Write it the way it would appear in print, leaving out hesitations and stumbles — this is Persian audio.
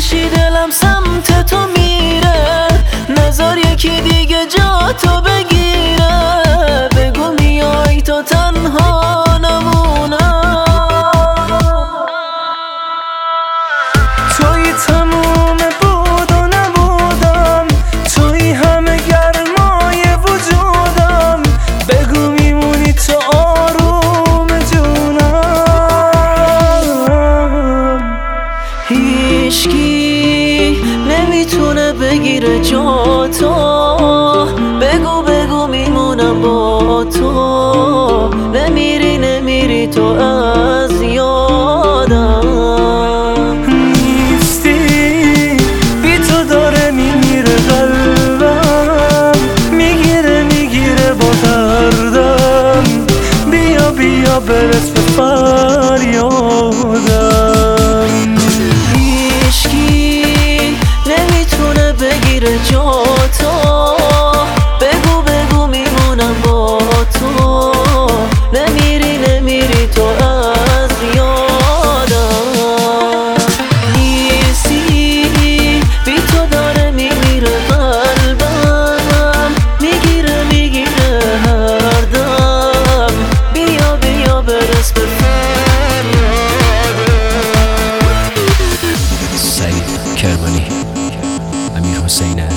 میکشی دلم سمت تو میره، نذار یکی دیگه جا تو بگیره. بگو میای تو تنها نمونم، توی تموم بود و نبودم، توی همه گرمای وجودم. بگو میمونی تو آروم جونم. هیچکی نمیتونه بگیره جا تو، بگو بگو میمونم با تو. نمیری نمیری تو از یادم، نیستی بی تو داره میمیره قلبم، میگیره با دردم. بیا بیا برس به فریادم. هیچکی نمیتونه بگیره جا تو، بگو بگو میمونم با تو. نمیری نمیری تو از یادم، نیستی بی تو داره میمیره قلبم، میگیره هر دم. بیا بیا برس به سعید کرمانی، امیر حسین